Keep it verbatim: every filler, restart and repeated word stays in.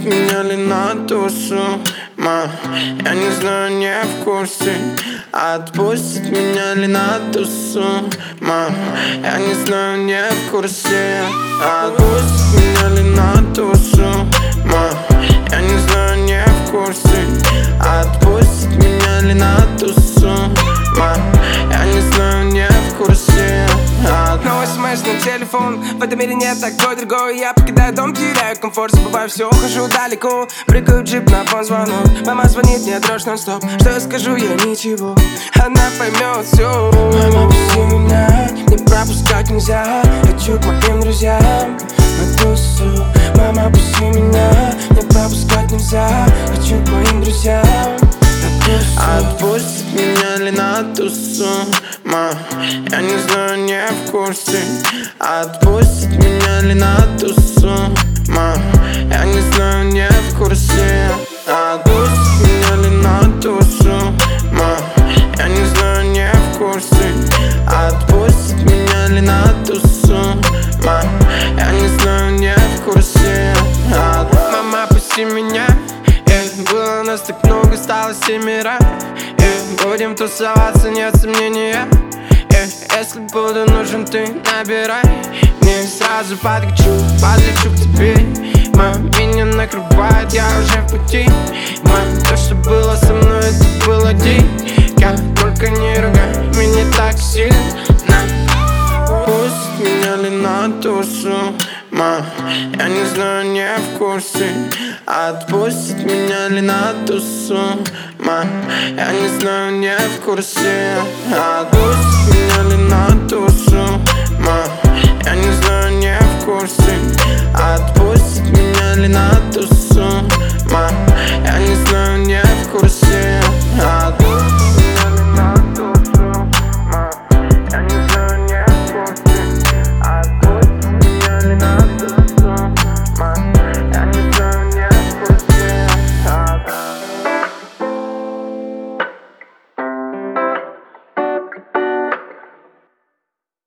меня ли на тусу, ма? Я не знаю, не в курсе. Отпустит меня ли на тусу, ма? Я не знаю, не в курсе. Отпустит меня ли на тусу, ма? Я не знаю, не в курсе. Отпустит меня ли на тусу, ма? Я не знаю, не в курсе. Но смс на телефон, в этом мире нет такой другой. Я покидаю дом, теряю комфорт, забываю все, ухожу далеко. Прыгаю в джип, на фон звонок. Мама звонит, мне дрожь нон-стоп. Что я скажу, я ничего, она поймет все. Мама, пусти меня, не пропускать нельзя. Хочу к моим друзьям на тусу. Мама, пусти меня, не пропускать нельзя. Хочу к моим друзьям на тусу. Отпустит меня ли на тусу, ма? Я не знаю, не в курсе. Отпустит меня ли на тусу, ма? Я не знаю, не в курсе. Отпустит меня ли на тусу, ма? Я не знаю, не в курсе. Отпустит меня ли на тусу, ма? Я не знаю, не в курсе. Мама, пусти меня. Было нас так много, стало семеро. yeah. Будем тусоваться, нет сомнения. yeah. Если буду нужен, ты набирай. Не сразу подключу, подлечу к тебе. Мам, меня накрывает, я уже в пути. Мам, то, что было со мной, это было дико. Только не ругай меня так сильно. Пусть меня ли на тусу, ма? Я не знаю, не в курсе. Отпустит меня ли на тусу, ма? Я не знаю, не в курсе. Отпустит меня ли на тусу, ма? Я не знаю, не в курсе. Отпустит меня ли на тусу.